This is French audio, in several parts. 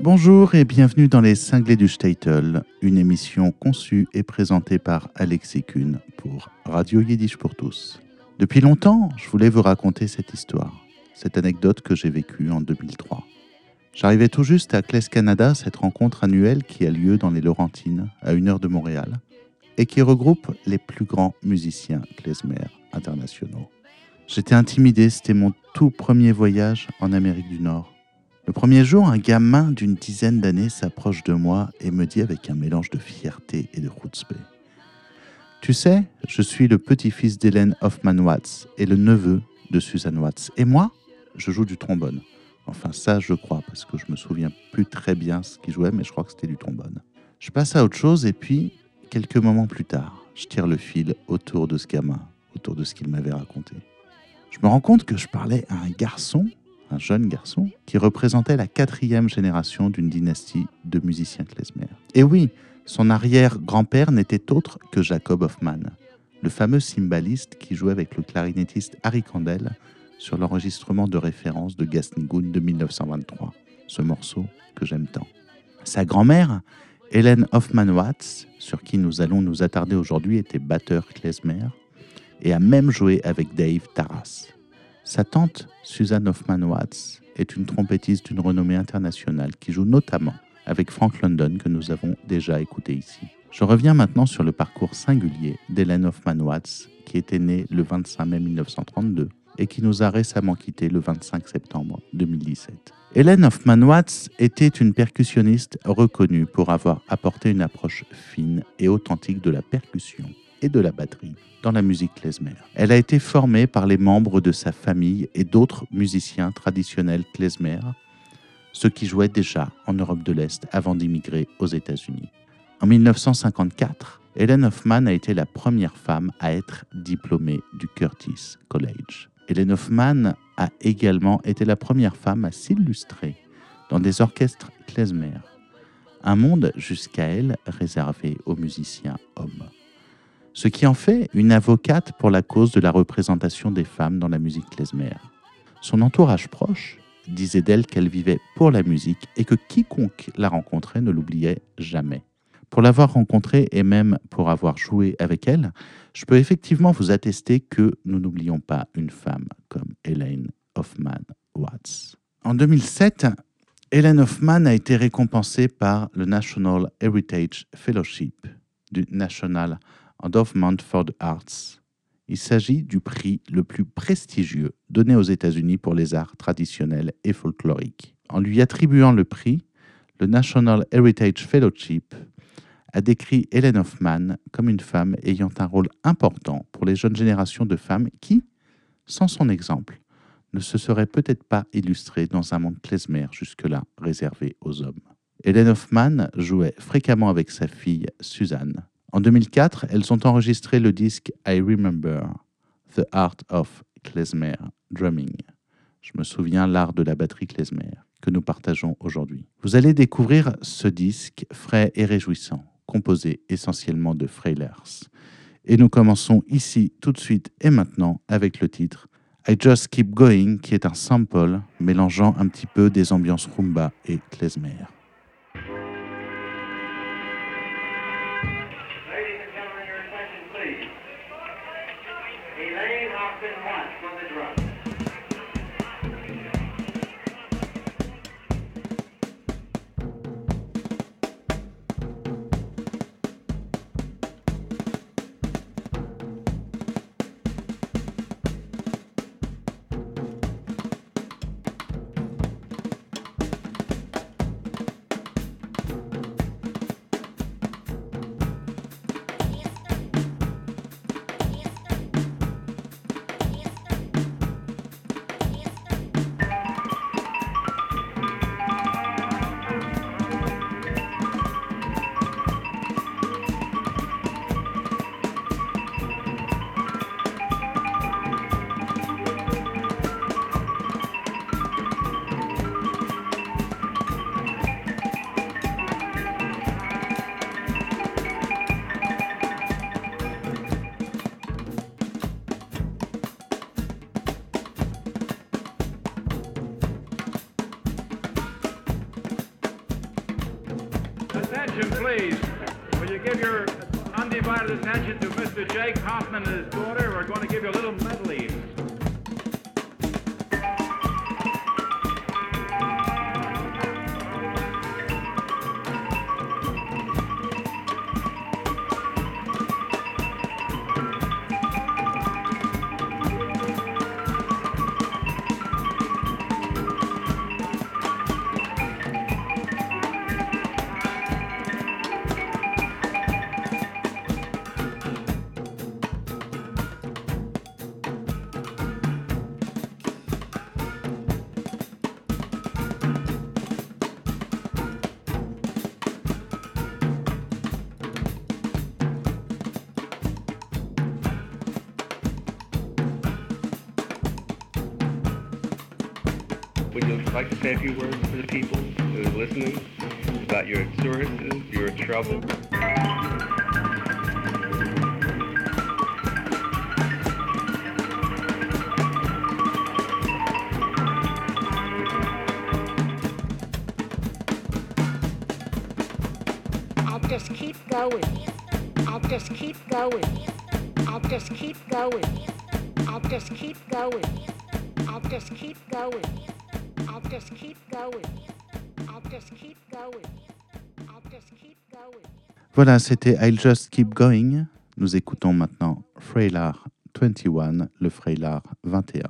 Bonjour et bienvenue dans les Cinglés du Statel, une émission conçue et présentée par Alexis Kuhn pour Radio Yiddish pour tous. Depuis longtemps, je voulais vous raconter cette histoire, cette anecdote que j'ai vécue en 2003. J'arrivais tout juste à Klez Canada, cette rencontre annuelle qui a lieu dans les Laurentines, à 1 heure de Montréal, et qui regroupe les plus grands musiciens klezmer internationaux. J'étais intimidé, c'était mon tout premier voyage en Amérique du Nord. Le premier jour, un gamin d'une dizaine d'années s'approche de moi et me dit avec un mélange de fierté et de chutzpah. Tu sais, je suis le petit-fils d'Hélène Hoffman-Watts et le neveu de Suzanne Watts. Et moi, je joue du trombone. Enfin, ça, je crois, parce que je me souviens plus très bien ce qu'il jouait, mais je crois que c'était du trombone. Je passe à autre chose et puis, quelques moments plus tard, je tire le fil autour de ce gamin, autour de ce qu'il m'avait raconté. Je me rends compte que je parlais à un jeune garçon, qui représentait la 4e génération d'une dynastie de musiciens klezmer. Et oui, son arrière-grand-père n'était autre que Jacob Hoffman, le fameux cymbaliste qui jouait avec le clarinettiste Harry Kandel sur l'enregistrement de référence de Gasnigoon de 1923, ce morceau que j'aime tant. Sa grand-mère, Hélène Hoffman-Watts, sur qui nous allons nous attarder aujourd'hui, était batteur klezmer et a même joué avec Dave Taras. Sa tante, Suzanne Hoffman-Watts, est une trompettiste d'une renommée internationale qui joue notamment avec Frank London que nous avons déjà écouté ici. Je reviens maintenant sur le parcours singulier d'Hélène Hoffman-Watts qui était née le 25 mai 1932 et qui nous a récemment quittés le 25 septembre 2017. Hélène Hoffman-Watts était une percussionniste reconnue pour avoir apporté une approche fine et authentique de la percussion et de la batterie dans la musique klezmer. Elle a été formée par les membres de sa famille et d'autres musiciens traditionnels klezmer, ceux qui jouaient déjà en Europe de l'Est avant d'immigrer aux États-Unis. En 1954, Hélène Hoffman a été la première femme à être diplômée du Curtis College. Hélène Hoffman a également été la première femme à s'illustrer dans des orchestres klezmer, un monde jusqu'à elle réservé aux musiciens hommes. Ce qui en fait une avocate pour la cause de la représentation des femmes dans la musique klezmer. Son entourage proche disait d'elle qu'elle vivait pour la musique et que quiconque la rencontrait ne l'oubliait jamais. Pour l'avoir rencontrée et même pour avoir joué avec elle, je peux effectivement vous attester que nous n'oublions pas une femme comme Hélène Hoffman-Watts. En 2007, Hélène Hoffman a été récompensée par le National Heritage Fellowship du National Endowment for the Arts. Il s'agit du prix le plus prestigieux donné aux États-Unis pour les arts traditionnels et folkloriques. En lui attribuant le prix, le National Heritage Fellowship a décrit Hélène Hoffman comme une femme ayant un rôle important pour les jeunes générations de femmes qui, sans son exemple, ne se seraient peut-être pas illustrées dans un monde klezmer jusque-là réservé aux hommes. Hélène Hoffman jouait fréquemment avec sa fille Suzanne. En 2004, elles ont enregistré le disque I Remember, The Art of Klezmer Drumming. Je me souviens l'art de la batterie klezmer que nous partageons aujourd'hui. Vous allez découvrir ce disque frais et réjouissant, composé essentiellement de Freilers. Et nous commençons ici tout de suite et maintenant avec le titre I Just Keep Going, qui est un sample mélangeant un petit peu des ambiances rumba et klezmer. attention, please. Will you give your undivided attention to Mr. Jake Hoffman and his daughter? We're going to give you a little medley. Would you like to say a few words to the people who are listening about your services, your trouble? I'll just keep going. I'll just keep going. I'll just keep going. I'll just keep going. I'll just keep going. I'll just keep going. I'll just keep going. I'll just keep going. Voilà, c'était I'll Just Keep Going. Nous écoutons maintenant Freylar 21, le Freylar 21.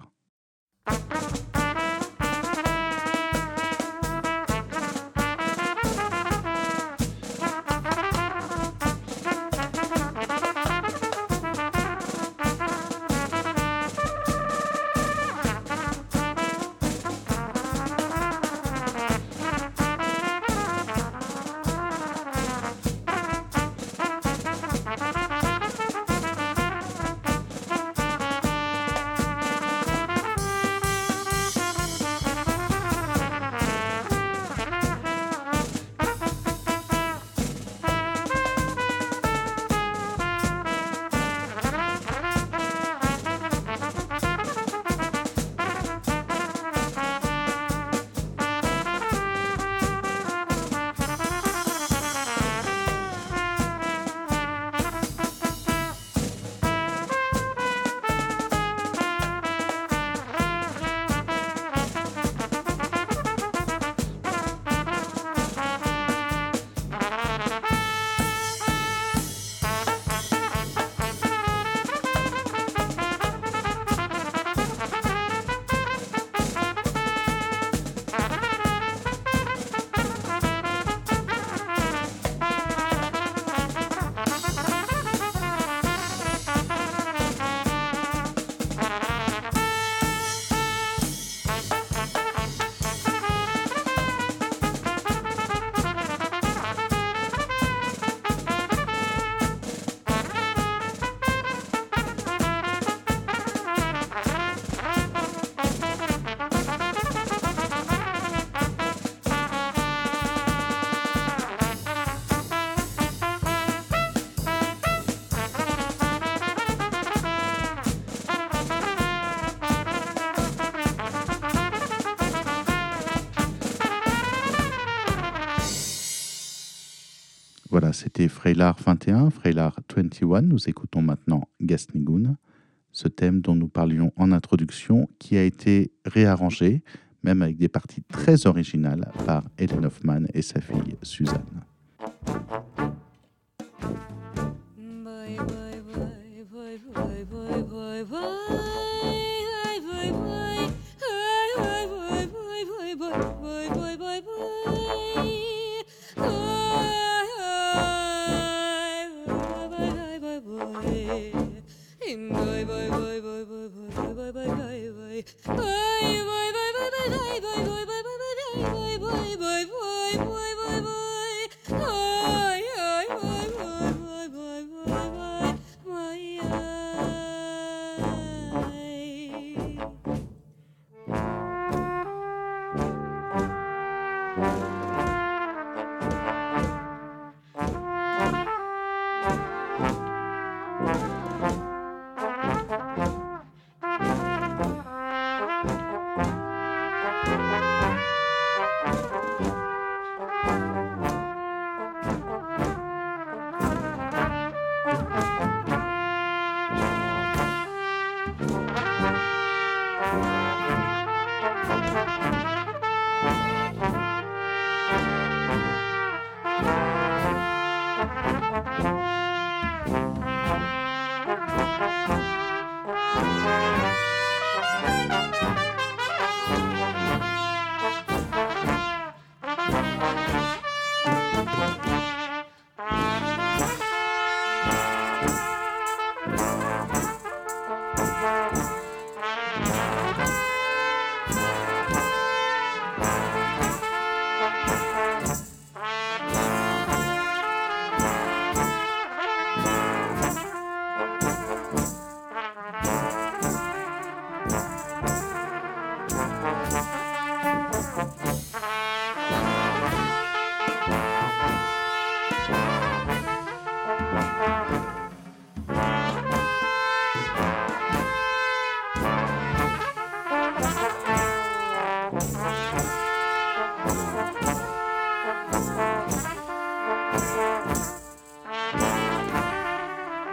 Voilà, c'était Freylar 21, Freylar 21. Nous écoutons maintenant Gasnigun, ce thème dont nous parlions en introduction, qui a été réarrangé, même avec des parties très originales, par Helen Hoffman et sa fille Suzanne.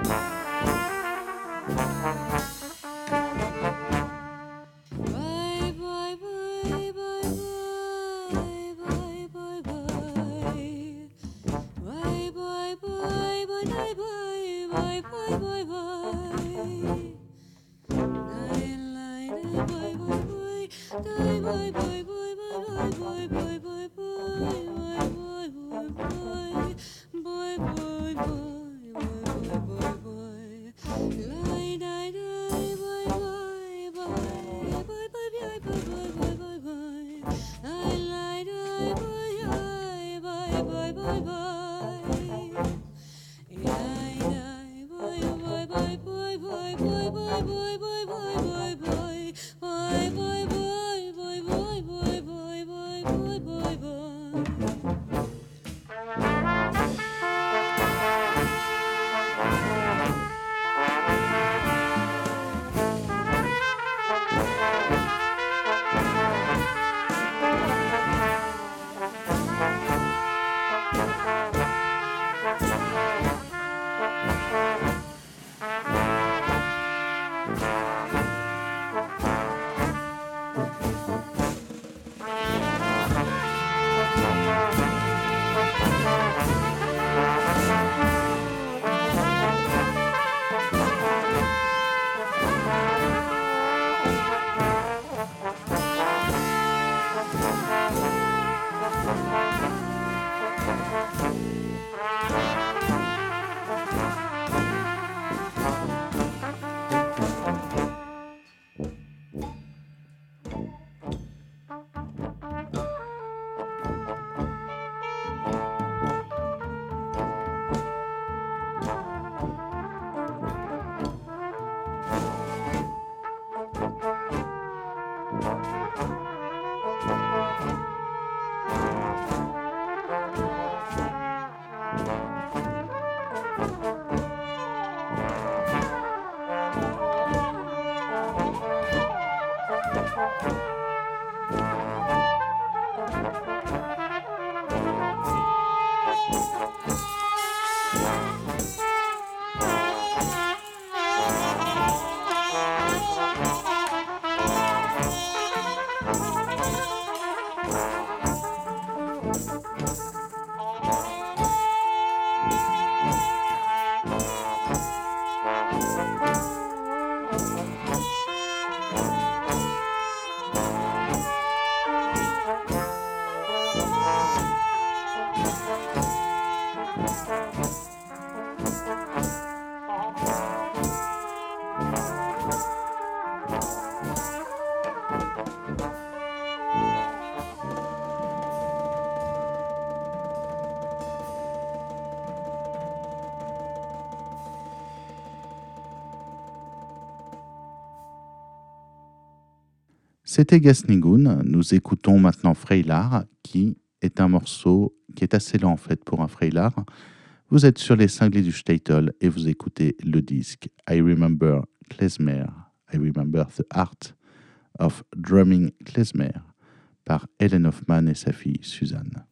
C'était Gasnigoon. Nous écoutons maintenant Freylar, qui est un morceau qui est assez lent en fait pour un Freylar. Vous êtes sur les cinglés du Statel et vous écoutez le disque I Remember Klezmer, I Remember the Art of Drumming Klezmer par Helen Hoffman et sa fille Suzanne.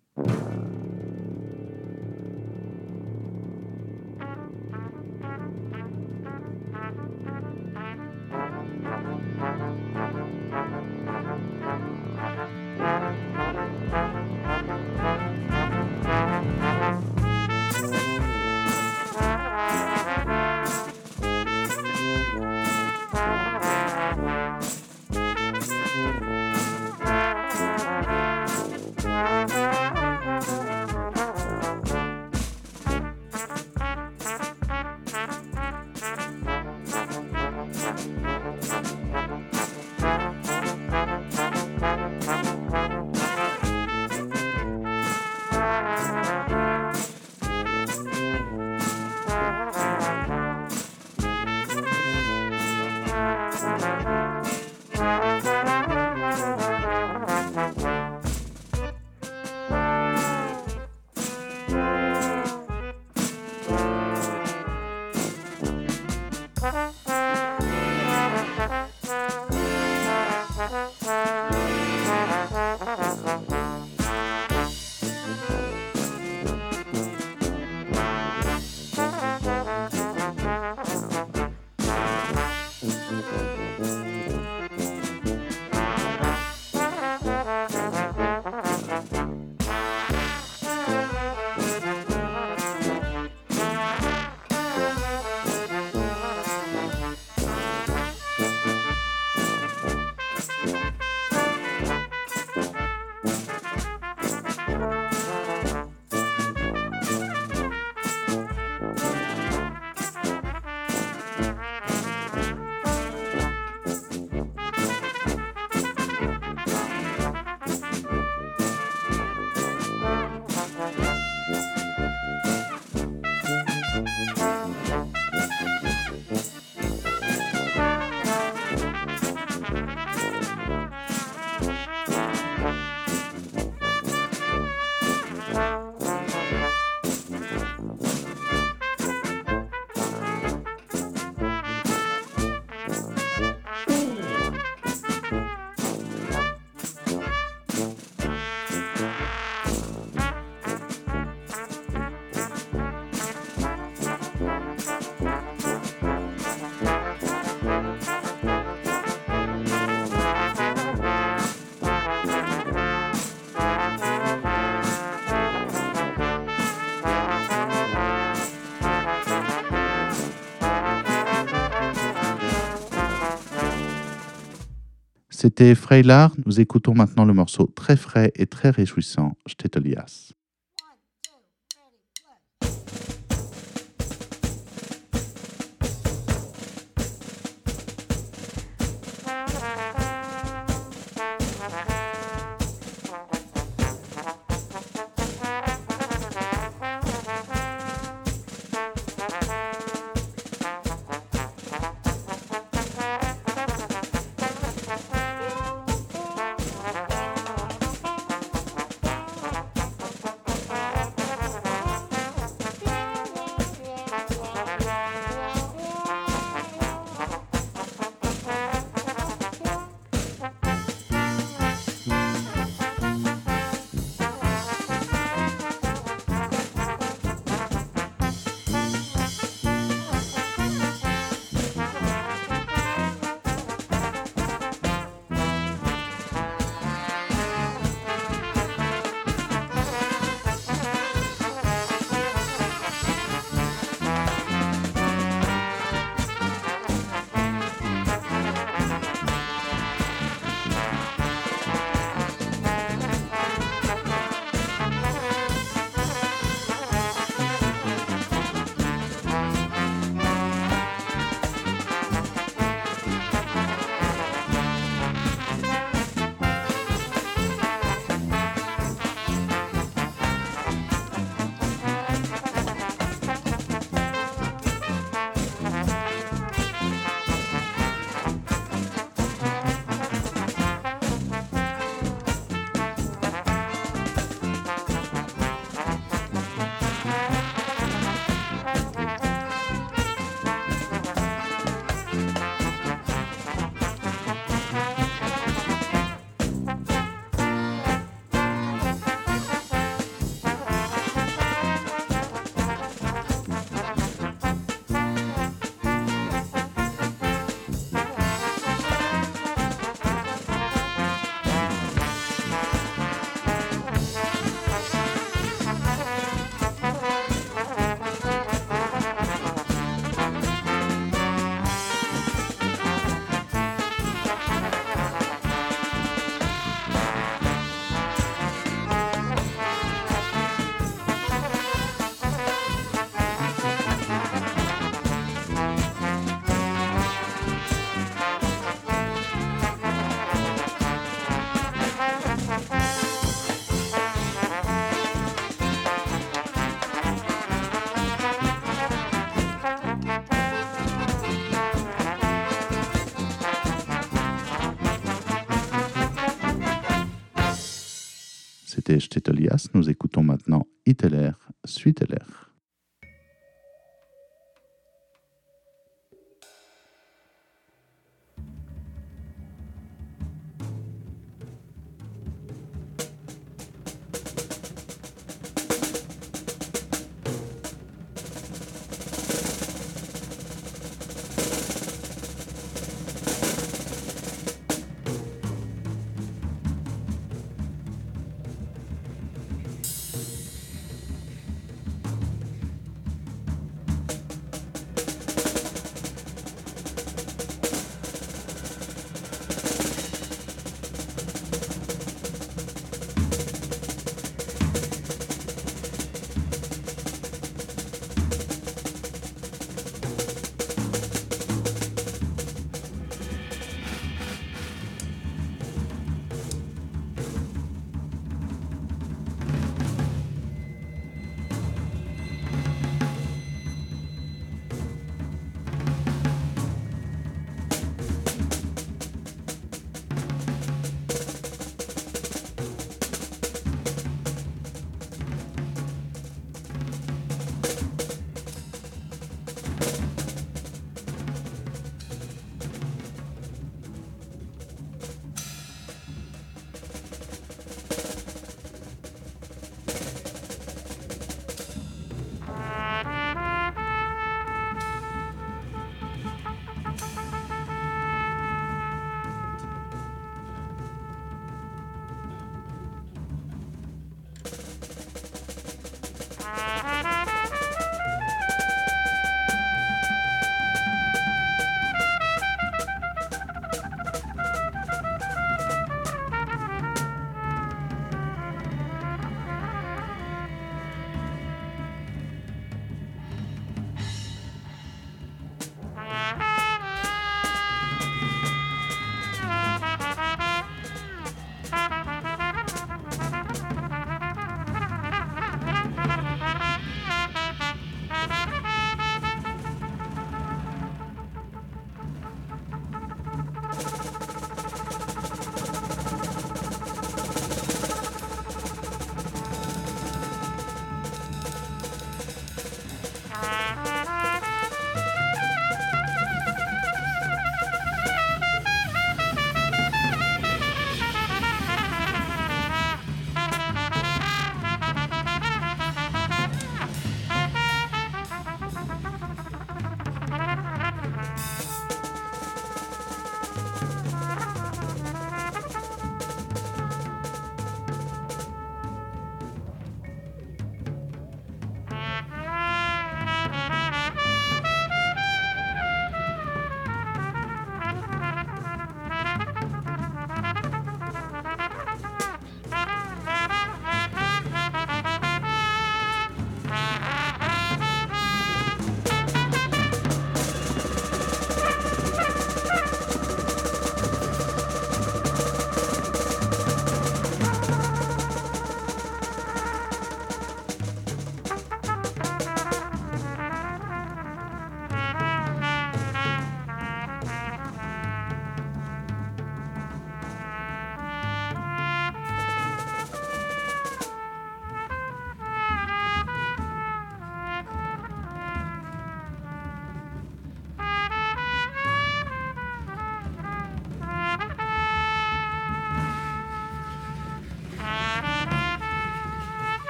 C'était Freylar. Nous écoutons maintenant le morceau très frais et très réjouissant, Stettelias. C'était Stettelias. Nous écoutons maintenant Iteler, Suiteler.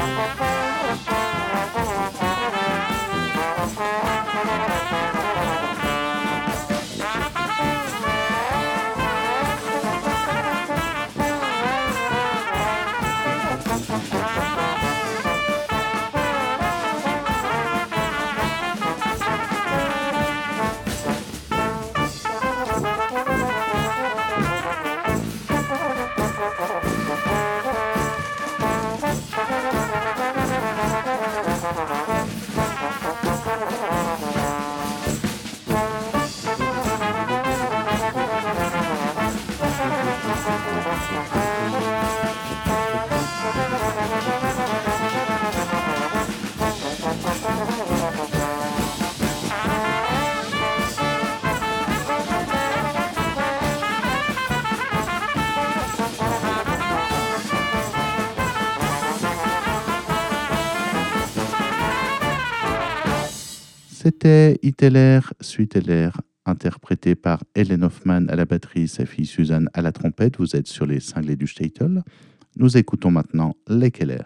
C'était Iteller, Suiteller, interprété par Helen Hoffman à la batterie, sa fille Suzanne à la trompette. Vous êtes sur les cinglés du Statel. Nous écoutons maintenant les Keller.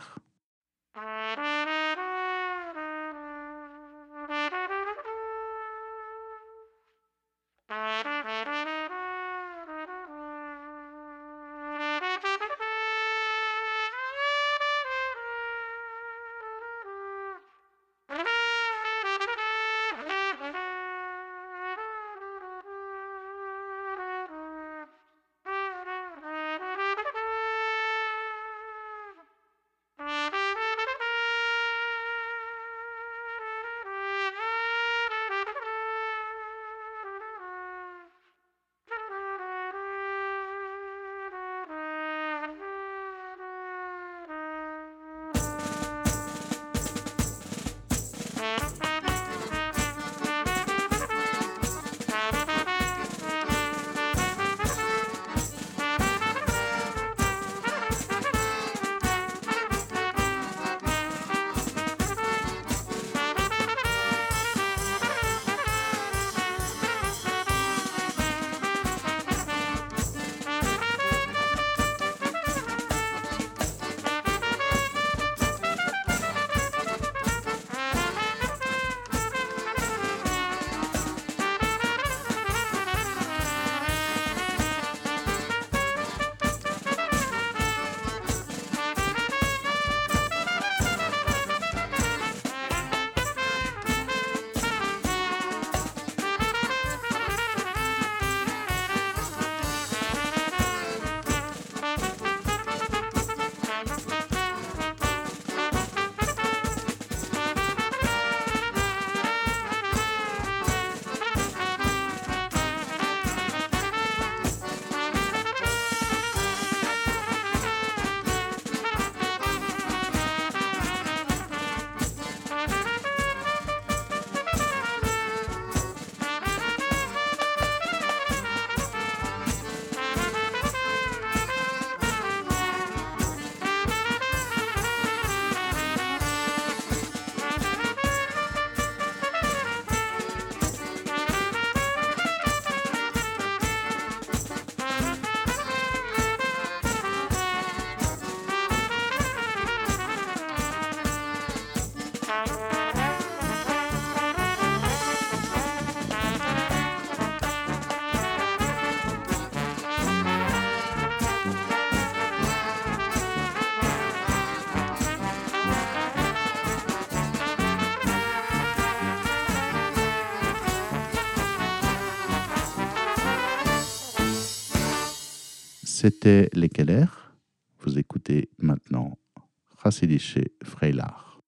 C'était les Keller. Vous écoutez maintenant Chassidische Freilar.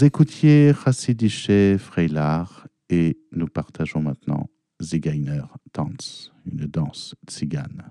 Vous écoutiez Hasidische Freilar et nous partageons maintenant Zigeuner Tanz, une danse tzigane.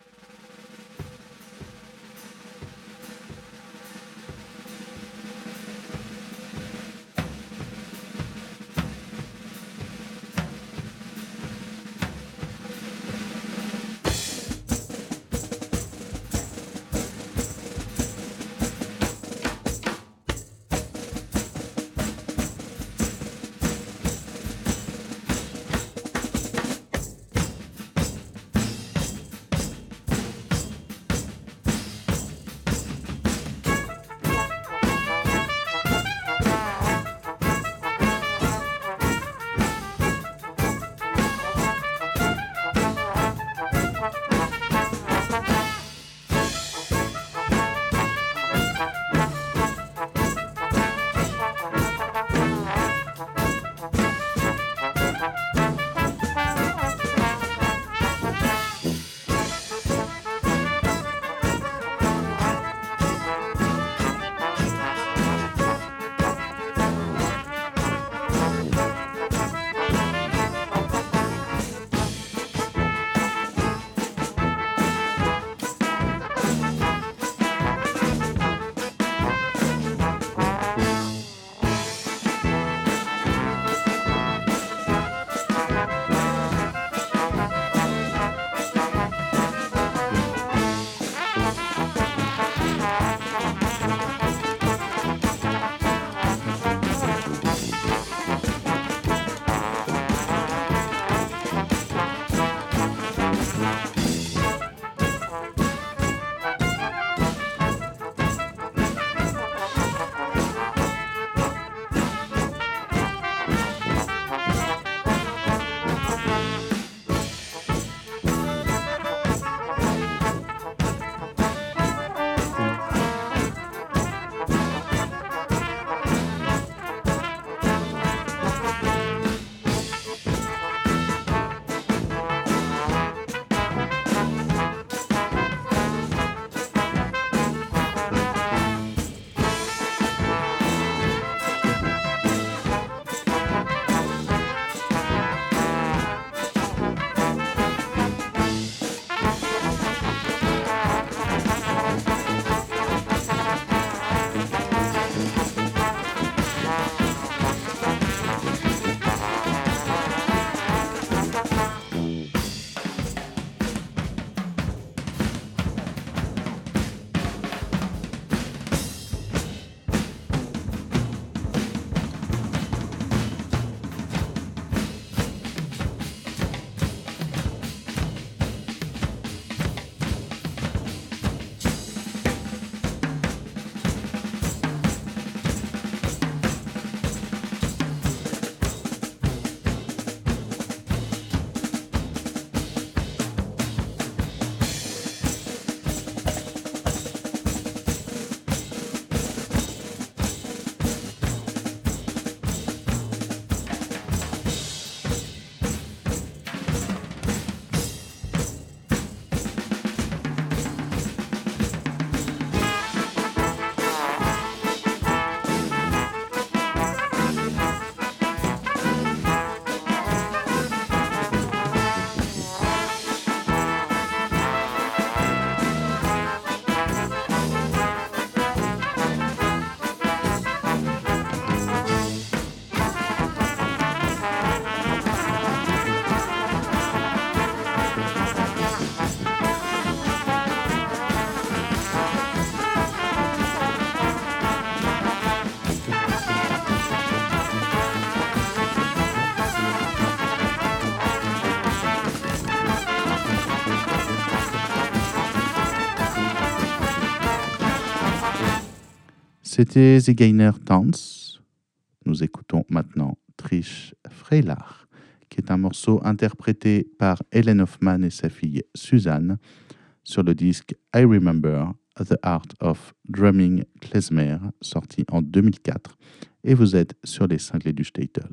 C'était Zigeuner Tanz. Nous écoutons maintenant Trish Freilar, qui est un morceau interprété par Helen Hoffman et sa fille Suzanne sur le disque I Remember The Art of Drumming Klezmer, sorti en 2004. Et vous êtes sur les cinglés du Statel.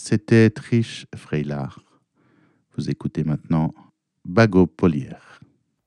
C'était Trish Freilar. Vous écoutez maintenant Bago Polière.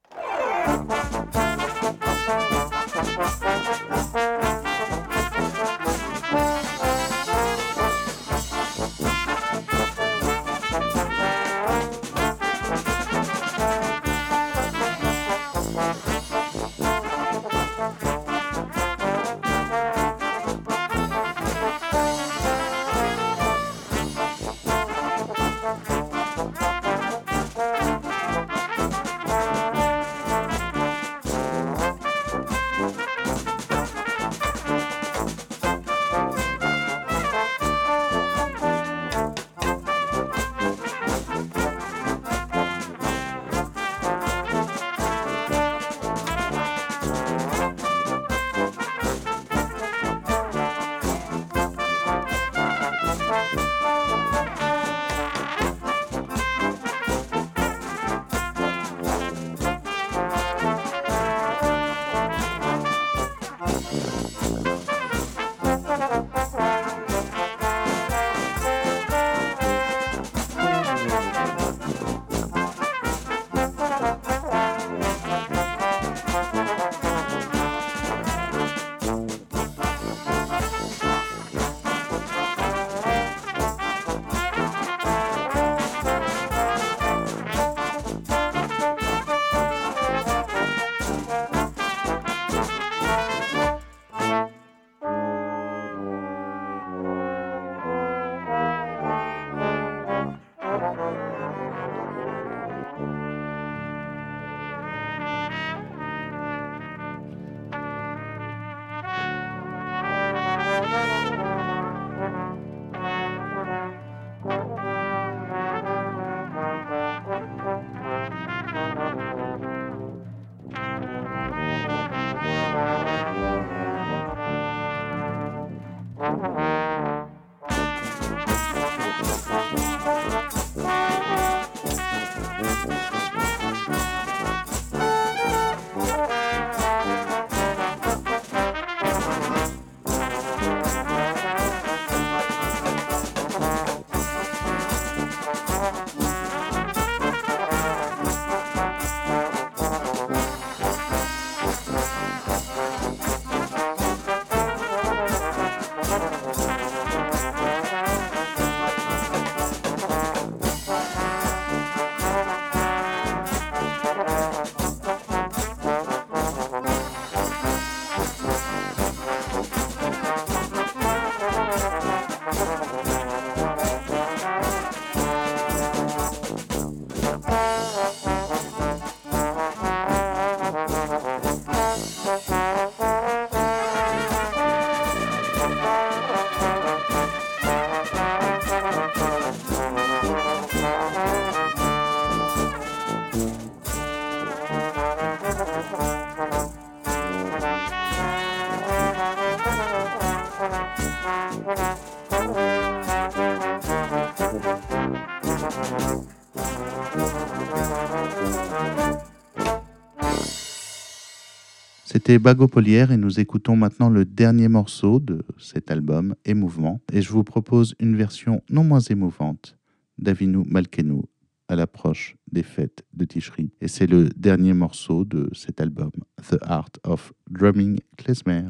C'était Bago Polière et nous écoutons maintenant le dernier morceau de cet album, Émouvement. Et je vous propose une version non moins émouvante d'Avinu Malkeinu à l'approche des fêtes de Tishri. Et c'est le dernier morceau de cet album, The Art of Drumming Klezmer.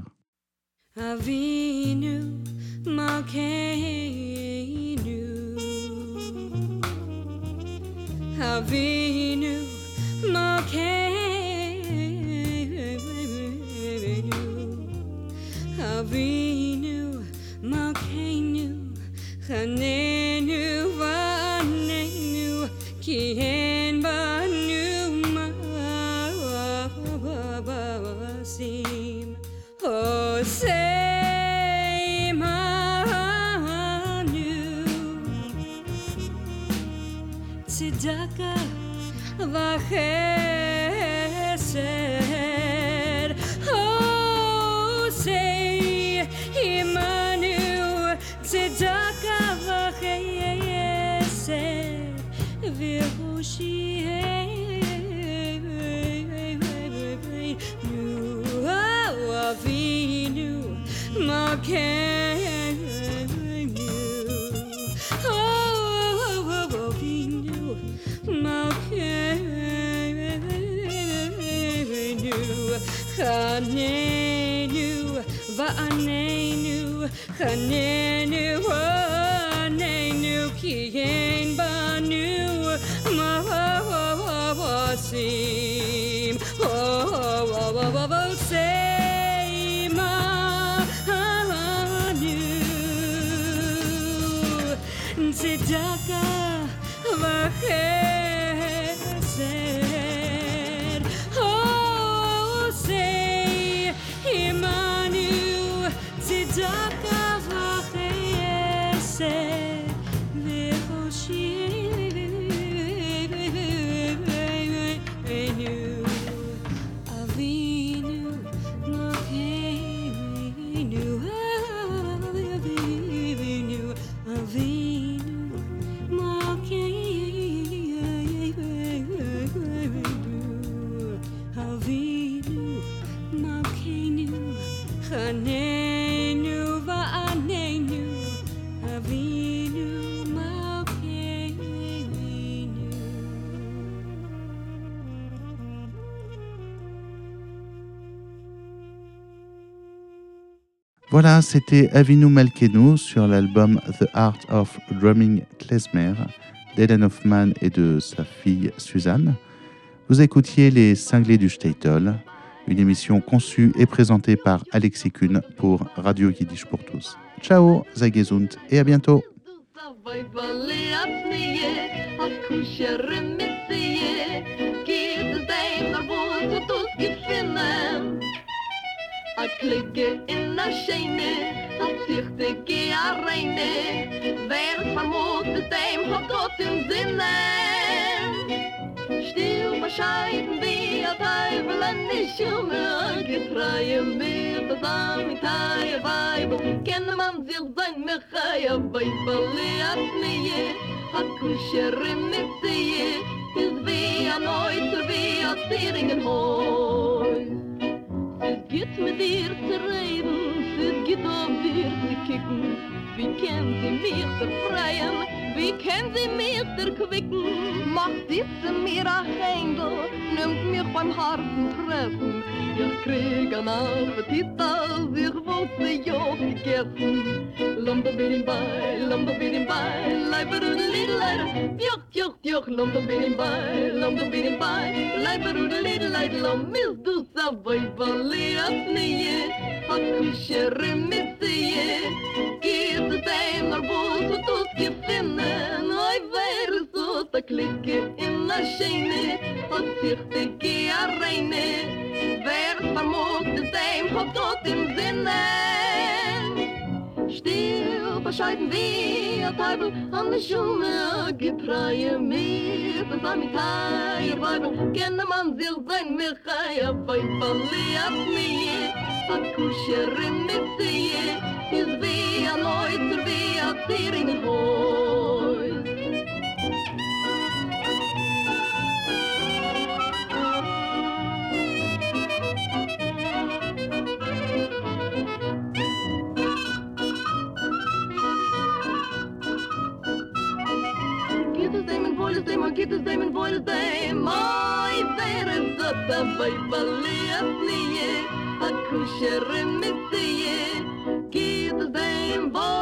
Avinu Malkeinu, Avinu Malkeinu, Avinu Malkeinu, Chanenu Vanenu, Ki en Banu Ma'asim, Hosei Manu, Tzedaka V'Chesed, Hosei Imanu, Tzedaka V'Chesed, V'Hoshinu, Avinu Malkeinu, Hanenu, Vanenu, Hanenu, Hanenu, Kien Banu, Mawasim, say Manu, Tzedaka, Vachesed, oh, say Imanu, Tzedaka, Vachesed, V'choshinu, Avinu, Malkeinu, Avinu, Avinu, Avinu, Malkeinu, Chanenu, Va'anenu, Avinu, Malkeinu. Voilà, c'était Avinu Malkeinu sur l'album The Art of Drumming Klezmer d'Helen Hoffman et de sa fille Suzanne. Vous écoutiez Les Cinglés du Shtetl, une émission conçue et présentée par Alexis Kuhn pour Radio Yiddish pour tous. Ciao, sei gesund et à bientôt. A klikke in a shene, a zichtige a reine, wer vermutet dem hat Gott im Sinne. Still bescheiden wie a Teufel an die Schumme, getreue mit das Amitaie Weibel, kenne man sich sein Mechaia Weibel, as nie, a kushere mit sie, is wie a Neuter, wie a Zieringenhäus. Es geht mit dir zu reden, es geht auf dir zu kicken. Wie können sie mich befreien, wie können sie mich erquicken? Macht diese mir ein Händel, nimmt mich beim harten Treffen. Ich krieg an Appetit, als ich wollte ja gegessen. Lomba bin bei, leiberudelidelei, joch, lomba bin bei, leiberudelidelei, lomis du savai valias nie, a kushere missie, geht es dem nach Bus und das gefinnen, oi wäre so ta klicke in a Scheine, und zichtige a reine, wer es vermogt es dem hat Gott im Sinne. Still bescheiden wie a Teufel an der Schumme, getreue mit das Amitaie Weibel, kenne man sich sein Mechaia Weibel, as nie, a kushere mit sie, is wie a Neuter, wie a Zieringenhäus. Geht es dem in Wohl dem, oi, wer ist das dabei, Balias nie, a kushere mit sie, geht es dem,